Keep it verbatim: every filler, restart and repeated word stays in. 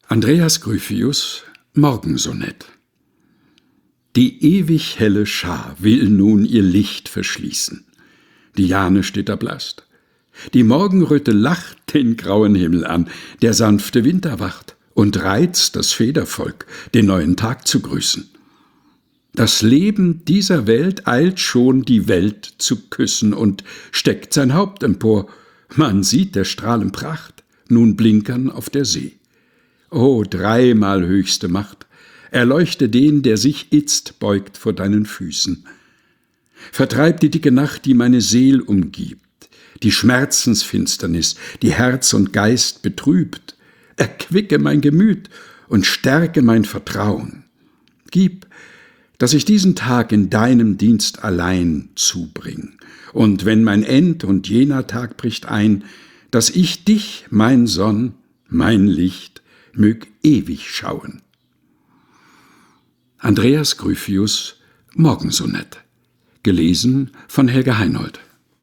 Andreas Gryphius, Morgensonett. Die ewig helle Schar will nun ihr Licht verschließen. Die Jahne steht erblaßt. Die Morgenröte lacht den grauen Himmel an, der sanfte Wind erwacht und reizt das Federvolk, den neuen Tag zu grüßen. Das Leben dieser Welt eilt schon, die Welt zu küssen, und steckt sein Haupt empor. Man sieht der Strahlen Pracht nun blinkern auf der See. O dreimal höchste Macht, erleuchte den, der sich itzt beugt vor deinen Füßen. Vertreib die dicke Nacht, die meine Seel umgibt, die Schmerzensfinsternis, die Herz und Geist betrübt. Erquicke mein Gemüt und stärke mein Vertrauen. Gib, dass ich diesen Tag in deinem Dienst allein zubring, und wenn mein End und jener Tag bricht ein, dass ich dich, mein Sonn, mein Licht, mög ewig schauen. Andreas Gryphius, Morgensonett. Gelesen von Helga Heinold.